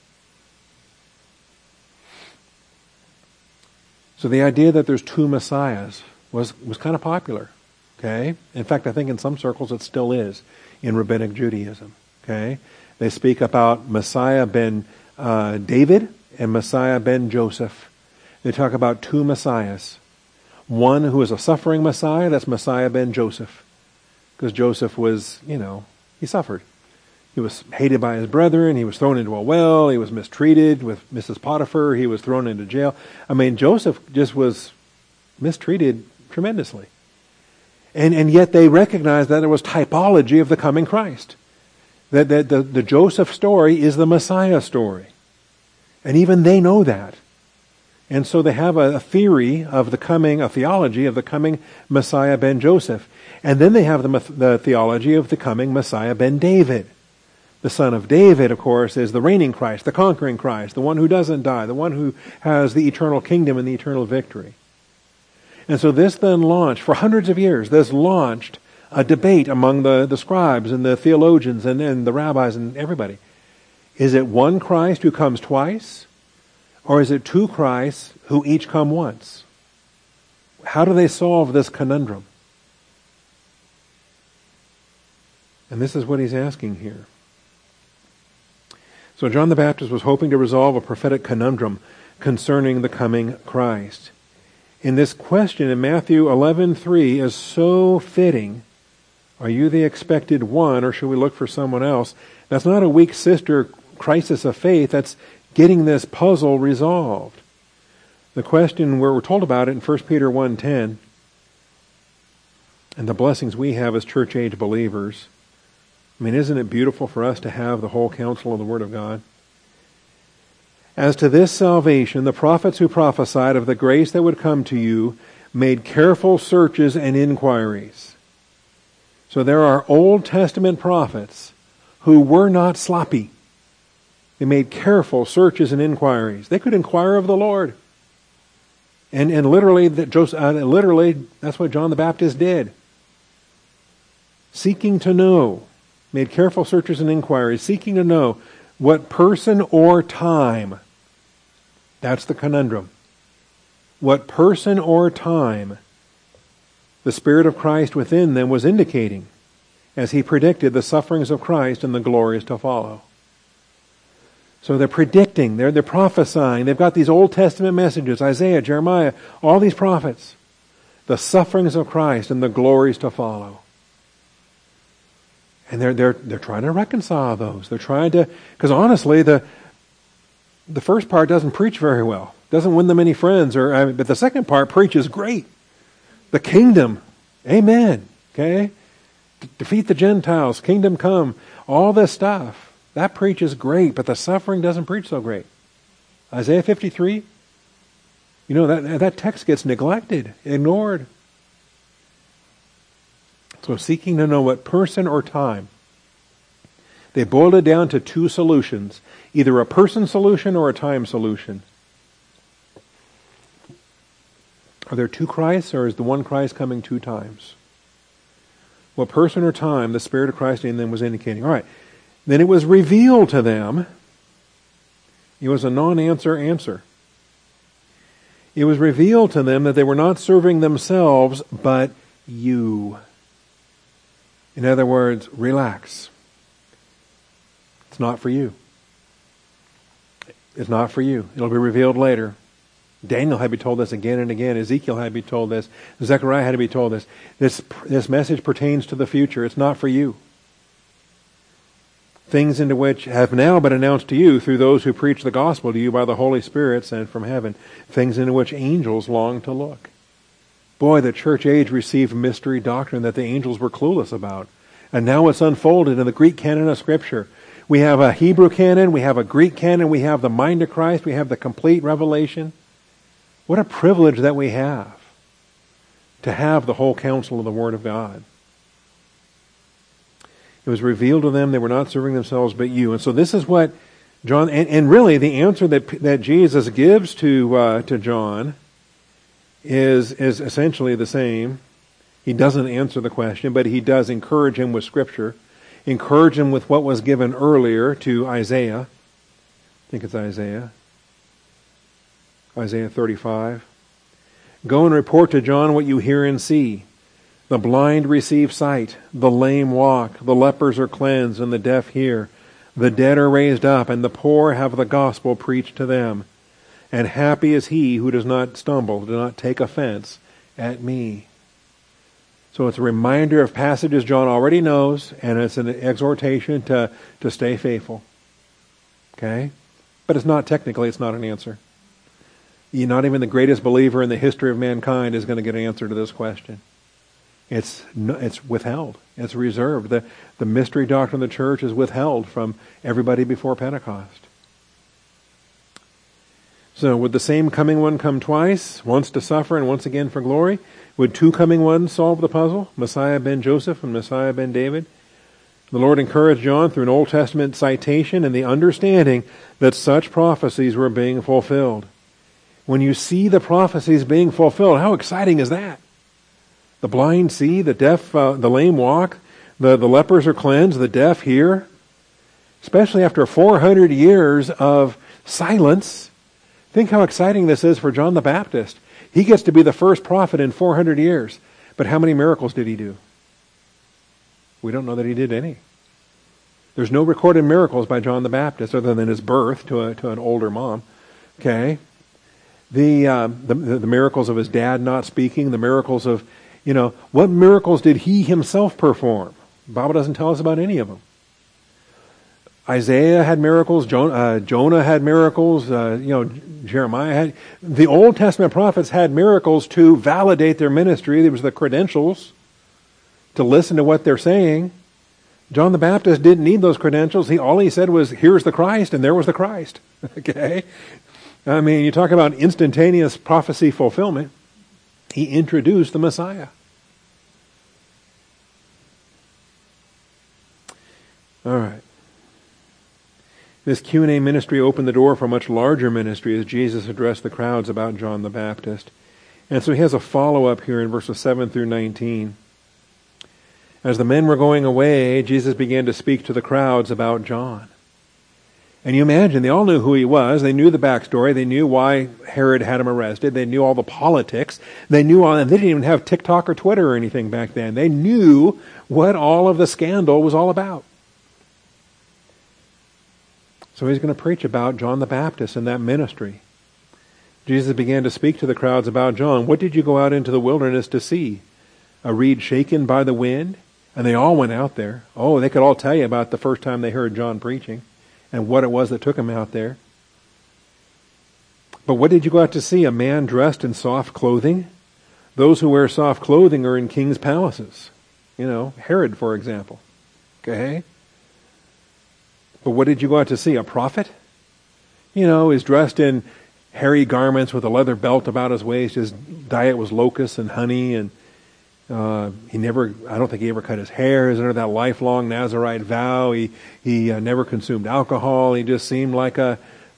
So the idea that there's 2 messiahs was kind of popular. Okay? In fact, I think in some circles it still is in Rabbinic Judaism. Okay? They speak about Messiah ben David and Messiah ben Joseph. They talk about 2 messiahs. One who is a suffering Messiah, that's Messiah ben Joseph. Because Joseph was, he suffered. He was hated by his brethren. He was thrown into a well. He was mistreated with Mrs. Potiphar. He was thrown into jail. Joseph just was mistreated tremendously. And yet they recognized that there was typology of the coming Christ. That the Joseph story is the Messiah story. And even they know that. And so they have a theory of the coming, a theology of the coming Messiah ben Joseph. And then they have the theology of the coming Messiah ben David. The son of David, of course, is the reigning Christ, the conquering Christ, the one who doesn't die, the one who has the eternal kingdom and the eternal victory. And so this then launched, for hundreds of years, this launched a debate among the scribes and the theologians and the rabbis and everybody. Is it one Christ who comes twice? Or is it two Christs who each come once? How do they solve this conundrum? And this is what he's asking here. So John the Baptist was hoping to resolve a prophetic conundrum concerning the coming Christ. In this question in Matthew 11:3 is so fitting. Are you the expected one, or should we look for someone else? That's not a weak sister crisis of faith. That's getting this puzzle resolved. The question where we're told about it in 1 Peter 1:10, and the blessings we have as church-age believers. I mean, isn't it beautiful for us to have the whole counsel of the Word of God? As to this salvation, the prophets who prophesied of the grace that would come to you made careful searches and inquiries. So there are Old Testament prophets who were not sloppy. They made careful searches and inquiries. They could inquire of the Lord. And literally, that's what John the Baptist did. Seeking to know. Made careful searches and inquiries, seeking to know what person or time. That's the conundrum. What person or time the Spirit of Christ within them was indicating as he predicted the sufferings of Christ and the glories to follow. So they're predicting, they're prophesying. They've got these Old Testament messages, Isaiah, Jeremiah, all these prophets. The sufferings of Christ and the glories to follow. And they're trying to reconcile those. They're trying to, because honestly, the first part doesn't preach very well. Doesn't win them any friends. But the second part preaches great. The kingdom. Amen. Okay? Defeat the Gentiles. Kingdom come. All this stuff. That preaches great, but the suffering doesn't preach so great. Isaiah 53, you know, that text gets neglected, ignored. So seeking to know what person or time. They boiled it down to two solutions. Either a person solution or a time solution. Are there two Christs, or is the one Christ coming two times? What person or time the Spirit of Christ in them was indicating. All right. Then it was revealed to them. It was a non-answer answer. It was revealed to them that they were not serving themselves, but you. In other words, relax. It's not for you. It's not for you. It'll be revealed later. Daniel had to be told this again and again. Ezekiel had to be told this. Zechariah had to be told this. This message pertains to the future. It's not for you. Things into which have now been announced to you through those who preach the gospel to you by the Holy Spirit sent from heaven. Things into which angels long to look. Boy, the church age received mystery doctrine that the angels were clueless about. And now it's unfolded in the Greek canon of Scripture. We have a Hebrew canon, we have a Greek canon, we have the mind of Christ, we have the complete revelation. What a privilege that we have to have the whole counsel of the Word of God. It was revealed to them they were not serving themselves but you. And so this is what John, and really the answer that Jesus gives to John is essentially the same. He doesn't answer the question, but he does encourage him with Scripture, encourage him with what was given earlier to Isaiah. I think it's Isaiah 35. Go and report to John what you hear and see. The blind receive sight, the lame walk, the lepers are cleansed, and the deaf hear. The dead are raised up, and the poor have the gospel preached to them. And happy is he who does not stumble, does not take offense at me. So it's a reminder of passages John already knows, and it's an exhortation to stay faithful. Okay? But it's not an answer. Not even the greatest believer in the history of mankind is going to get an answer to this question. It's withheld. It's reserved. The mystery doctrine of the church is withheld from everybody before Pentecost. So would the same coming one come twice, once to suffer and once again for glory? Would two coming ones solve the puzzle, Messiah ben Joseph and Messiah ben David? The Lord encouraged John through an Old Testament citation and the understanding that such prophecies were being fulfilled. When you see the prophecies being fulfilled, how exciting is that? The blind see, the deaf, the lame walk, the lepers are cleansed, the deaf hear. Especially after 400 years of silence. Think how exciting this is for John the Baptist. He gets to be the first prophet in 400 years. But how many miracles did he do? We don't know that he did any. There's no recorded miracles by John the Baptist other than his birth to an older mom. Okay? The miracles of his dad not speaking, the miracles of, what miracles did he himself perform? The Bible doesn't tell us about any of them. Isaiah had miracles, Jonah had miracles, Jeremiah had. The Old Testament prophets had miracles to validate their ministry. There was the credentials to listen to what they're saying. John the Baptist didn't need those credentials. All he said was, here's the Christ, and there was the Christ. Okay? I mean, you talk about instantaneous prophecy fulfillment. He introduced the Messiah. All right. This Q&A ministry opened the door for a much larger ministry as Jesus addressed the crowds about John the Baptist. And so he has a follow-up here in verses 7 through 19. As the men were going away, Jesus began to speak to the crowds about John. And you imagine, they all knew who he was. They knew the backstory. They knew why Herod had him arrested. They knew all the politics. They knew all, and they didn't even have TikTok or Twitter or anything back then. They knew what all of the scandal was all about. So he's going to preach about John the Baptist and that ministry. Jesus began to speak to the crowds about John. What did you go out into the wilderness to see? A reed shaken by the wind? And they all went out there. Oh, they could all tell you about the first time they heard John preaching and what it was that took him out there. But what did you go out to see? A man dressed in soft clothing? Those who wear soft clothing are in king's palaces. Herod, for example. Okay? But what did you go out to see? A prophet? He's dressed in hairy garments with a leather belt about his waist. His diet was locusts and honey, and I don't think he ever cut his hair. He was under that lifelong Nazirite vow. He never consumed alcohol. He just seemed like a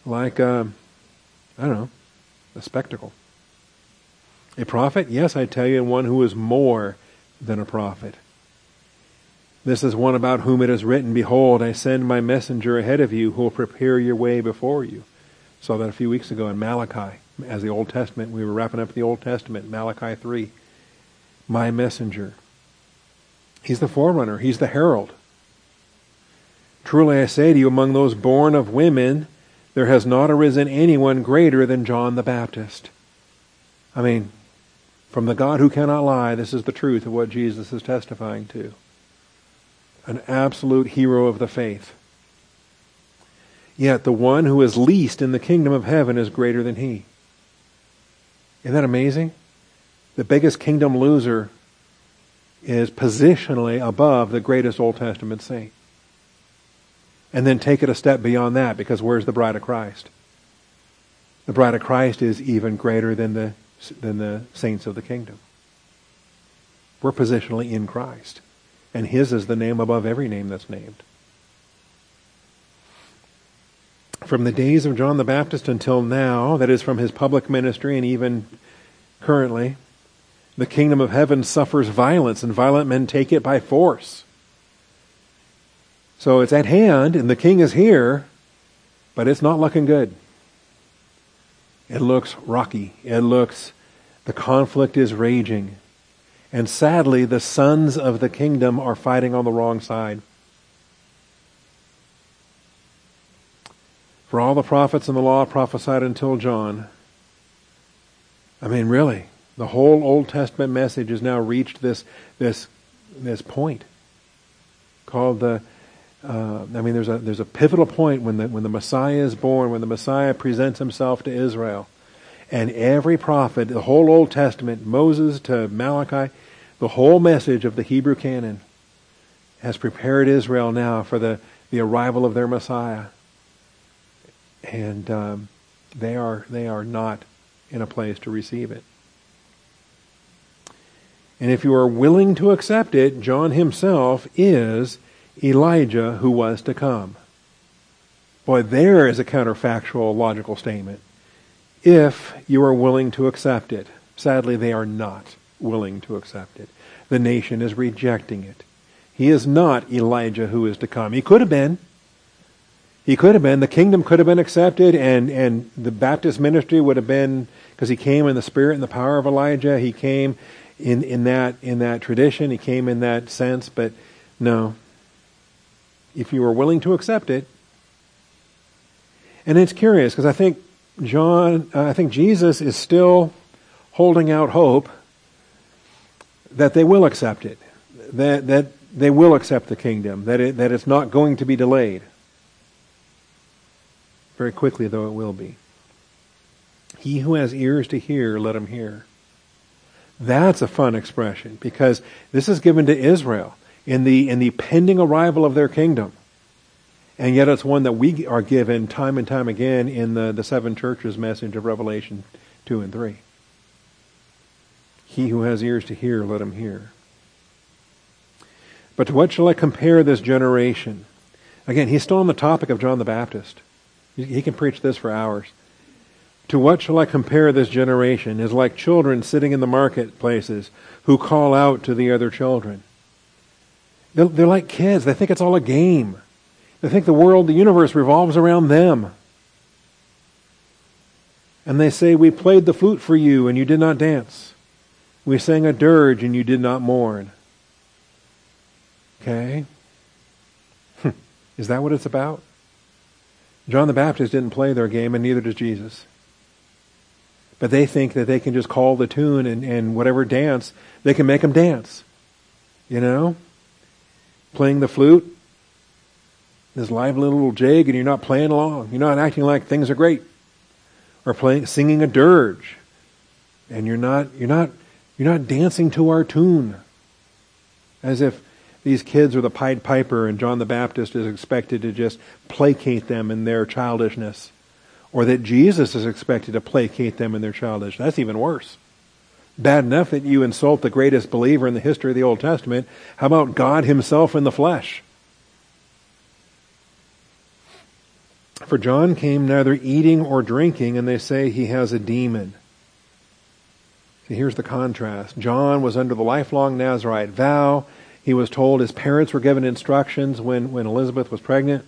spectacle. A prophet? Yes, I tell you, and one who is more than a prophet. This is one about whom it is written, Behold, I send my messenger ahead of you who will prepare your way before you. Saw that a few weeks ago in Malachi, as the Old Testament. We were wrapping up the Old Testament, Malachi 3. My messenger. He's the forerunner. He's the herald. Truly I say to you, among those born of women, there has not arisen anyone greater than John the Baptist. I mean, from the God who cannot lie, this is the truth of what Jesus is testifying to. An absolute hero of the faith. Yet the one who is least in the kingdom of heaven is greater than he. Isn't that amazing? The biggest kingdom loser is positionally above the greatest Old Testament saint. And then take it a step beyond that, because where's the bride of Christ? The bride of Christ is even greater than the saints of the kingdom. We're positionally in Christ. And his is the name above every name that's named. From the days of John the Baptist until now, that is from his public ministry and even currently, the kingdom of heaven suffers violence, and violent men take it by force. So it's at hand, and the king is here, but it's not looking good. It looks rocky. The conflict is raging. And sadly, the sons of the kingdom are fighting on the wrong side. For all the prophets and the law prophesied until John. I mean, really, the whole Old Testament message has now reached this point called the. There's a pivotal point when the Messiah is born, when the Messiah presents himself to Israel. And every prophet, the whole Old Testament, Moses to Malachi, the whole message of the Hebrew canon has prepared Israel now for the arrival of their Messiah. And They are not in a place to receive it. And if you are willing to accept it, John himself is Elijah who was to come. Boy, there is a counterfactual, logical statement. If you are willing to accept it. Sadly, they are not willing to accept it. The nation is rejecting it. He is not Elijah who is to come. He could have been. He could have been. The kingdom could have been accepted, and the Baptist ministry would have been, because he came in the spirit and the power of Elijah. He came in that tradition. He came in that sense. But no. If you are willing to accept it, and it's curious because I think Jesus is still holding out hope that they will accept it, that they will accept the kingdom, that it's not going to be delayed. Very quickly, though, it will be. He who has ears to hear, let him hear. That's a fun expression because this is given to Israel in the pending arrival of their kingdom. And yet it's one that we are given time and time again in the seven churches message of Revelation 2 and 3. He who has ears to hear, let him hear. But to what shall I compare this generation? Again, he's still on the topic of John the Baptist. He can preach this for hours. To what shall I compare this generation? Is like children sitting in the marketplaces who call out to the other children. They're like kids. They think it's all a game. They think the world, the universe revolves around them. And they say, we played the flute for you and you did not dance. We sang a dirge and you did not mourn. Okay? Is that what it's about? John the Baptist didn't play their game, and neither does Jesus. But they think that they can just call the tune and whatever dance, they can make them dance. You know? Playing the flute, this lively little jig, and you're not playing along. You're not acting like things are great. Or singing a dirge, and you're not dancing to our tune. As if these kids are the Pied Piper and John the Baptist is expected to just placate them in their childishness. Or that Jesus is expected to placate them in their childishness. That's even worse. Bad enough that you insult the greatest believer in the history of the Old Testament. How about God himself in the flesh? For John came neither eating or drinking, and they say he has a demon. See, here's the contrast. John was under the lifelong Nazirite vow. He was told his parents were given instructions when Elizabeth was pregnant.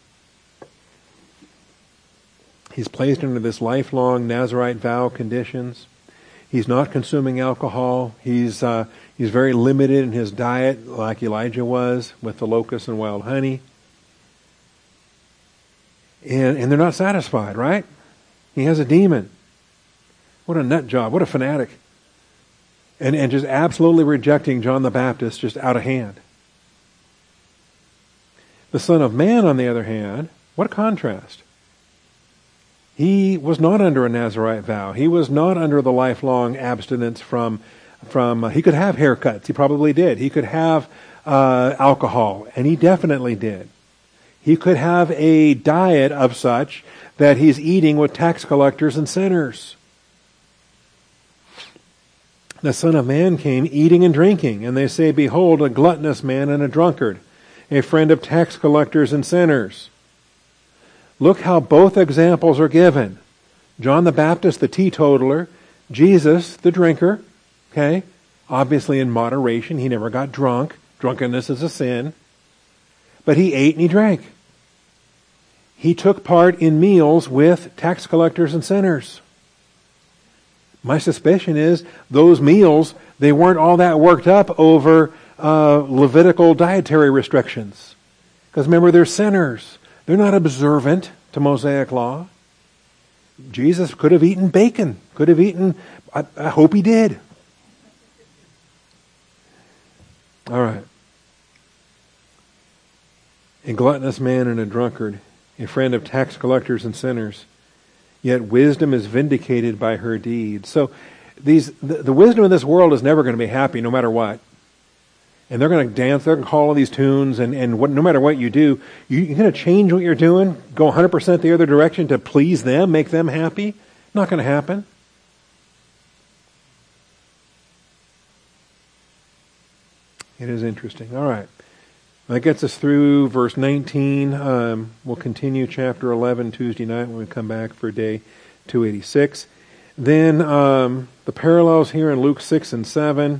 He's placed under this lifelong Nazirite vow conditions. He's not consuming alcohol. He's very limited in his diet, like Elijah was, with the locusts and wild honey. And they're not satisfied, right? He has a demon. What a nut job. What a fanatic. And just absolutely rejecting John the Baptist just out of hand. The Son of Man, on the other hand, what a contrast. He was not under a Nazirite vow. He was not under the lifelong abstinence from he could have haircuts. He probably did. He could have alcohol, and he definitely did. He could have a diet of such that he's eating with tax collectors and sinners. The Son of Man came eating and drinking, and they say, behold, a gluttonous man and a drunkard, a friend of tax collectors and sinners. Look how both examples are given. John the Baptist, the teetotaler, Jesus, the drinker, okay? Obviously in moderation. He never got drunk. Drunkenness is a sin. But he ate and he drank. He took part in meals with tax collectors and sinners. My suspicion is those meals, they weren't all that worked up over Levitical dietary restrictions. Because remember, they're sinners. They're not observant to Mosaic law. Jesus could have eaten bacon. Could have eaten, I hope he did. All right. A gluttonous man and a drunkard, a friend of tax collectors and sinners. Yet wisdom is vindicated by her deeds. So the wisdom of this world is never going to be happy no matter what. And they're going to dance, they're going to call all these tunes, and no matter what you do, you're going to change what you're doing, go 100% the other direction to please them, make them happy? Not going to happen. It is interesting. All right. That gets us through verse 19. We'll continue chapter 11 Tuesday night when we come back for day 286. Then the parallels here in Luke 6 and 7.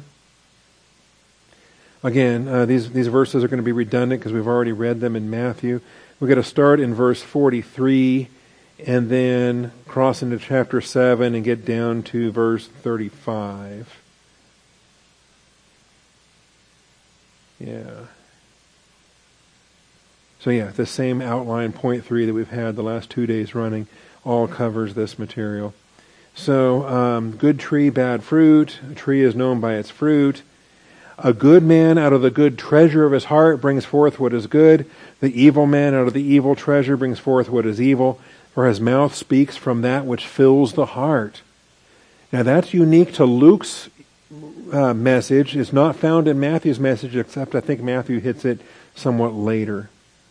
Again, these verses are going to be redundant because we've already read them in Matthew. We're going to start in verse 43 and then cross into chapter 7 and get down to verse 35. Yeah. So yeah, the same outline, point 3, that we've had the last 2 days running, all covers this material. So, good tree, bad fruit. A tree is known by its fruit. A good man out of the good treasure of his heart brings forth what is good. The evil man out of the evil treasure brings forth what is evil. For his mouth speaks from that which fills the heart. Now that's unique to Luke's message. It's not found in Matthew's message, except I think Matthew hits it somewhat later.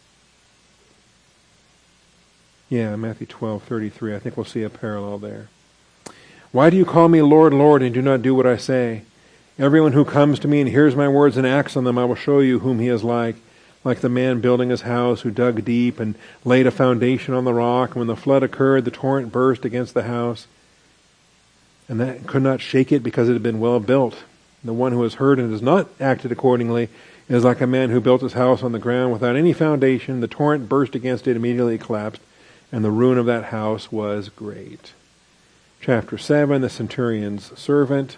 Yeah, Matthew 12:33. I think we'll see a parallel there. Why do you call me Lord, Lord, and do not do what I say? Everyone who comes to me and hears my words and acts on them, I will show you whom he is like the man building his house who dug deep and laid a foundation on the rock. And when the flood occurred, the torrent burst against the house, and that could not shake it because it had been well built. The one who has heard and has not acted accordingly is like a man who built his house on the ground without any foundation. The torrent burst against it, immediately collapsed, and the ruin of that house was great. Chapter 7, the centurion's servant.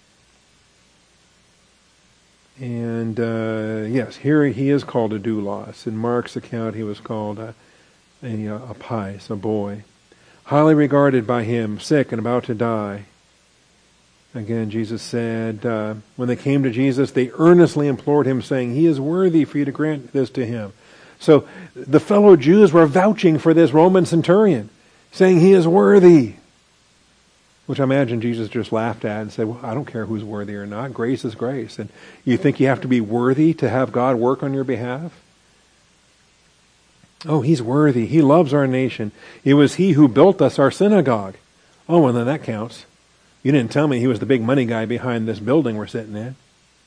And yes, here he is called a doulos. In Mark's account, he was called a pais, a boy. Highly regarded by him, sick and about to die. Again, Jesus said, when they came to Jesus, they earnestly implored him, saying, he is worthy for you to grant this to him. So the fellow Jews were vouching for this Roman centurion, saying he is worthy. Which I imagine Jesus just laughed at and said, well, I don't care who's worthy or not. Grace is grace. And you think you have to be worthy to have God work on your behalf? Oh, he's worthy. He loves our nation. It was he who built us our synagogue. Oh, well, then that counts. You didn't tell me he was the big money guy behind this building we're sitting in.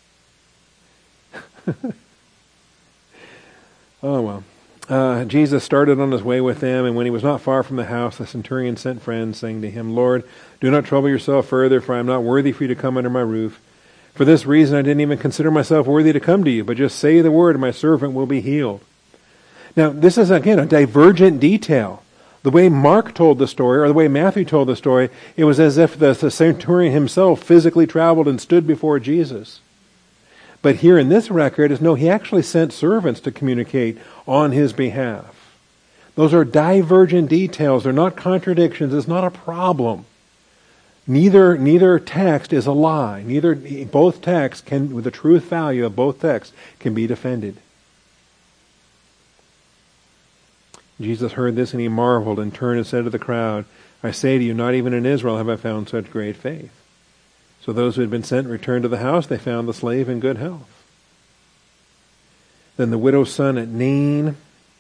Oh, well. Jesus started on his way with them, and when he was not far from the house, the centurion sent friends, saying to him, Lord, do not trouble yourself further, for I am not worthy for you to come under my roof. For this reason I didn't even consider myself worthy to come to you, but just say the word, and my servant will be healed. Now, this is, again, a divergent detail. The way Mark told the story, or the way Matthew told the story, it was as if the centurion himself physically traveled and stood before Jesus. But here in this record is no, he actually sent servants to communicate on his behalf. Those are divergent details. They're not contradictions. It's not a problem. Neither text is a lie. Both texts can, with the truth value of both texts, can be defended. Jesus heard this and he marveled and turned and said to the crowd, I say to you, not even in Israel have I found such great faith. So those who had been sent returned to the house. They found the slave in good health. Then the widow's son at Nain.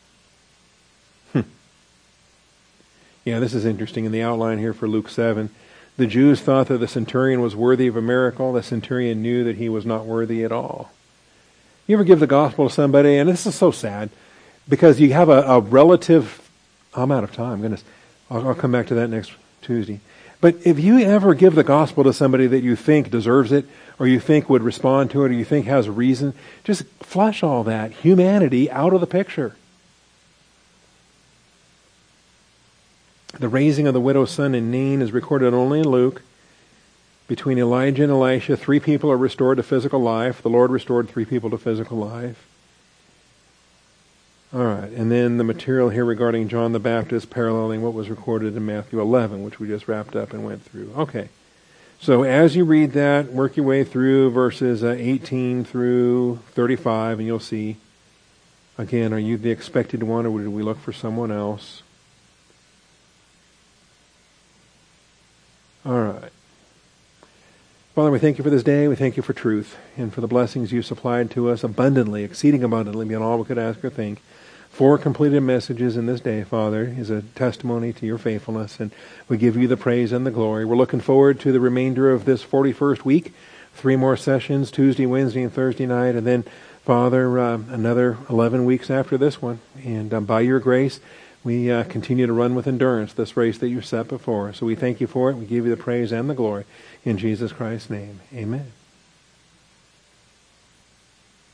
Yeah, this is interesting in the outline here for Luke 7. The Jews thought that the centurion was worthy of a miracle. The centurion knew that he was not worthy at all. You ever give the gospel to somebody, and this is so sad, because you have a relative... I'm out of time. Goodness. I'll come back to that next Tuesday. But if you ever give the gospel to somebody that you think deserves it, or you think would respond to it, or you think has reason, just flush all that humanity out of the picture. The raising of the widow's son in Nain is recorded only in Luke. Between Elijah and Elisha, 3 people are restored to physical life. The Lord restored 3 people to physical life. All right, and then the material here regarding John the Baptist paralleling what was recorded in Matthew 11, which we just wrapped up and went through. Okay, so as you read that, work your way through verses 18 through 35, and you'll see, again, are you the expected one, or did we look for someone else? All right. Father, we thank you for this day. We thank you for truth and for the blessings you supplied to us abundantly, exceeding abundantly beyond all we could ask or think. 4 completed messages in this day, Father, is a testimony to your faithfulness, and we give you the praise and the glory. We're looking forward to the remainder of this 41st week, 3 more sessions, Tuesday, Wednesday, and Thursday night, and then, Father, another 11 weeks after this one. And by your grace, we continue to run with endurance this race that you set before us. So we thank you for it. We give you the praise and the glory. In Jesus Christ's name, amen.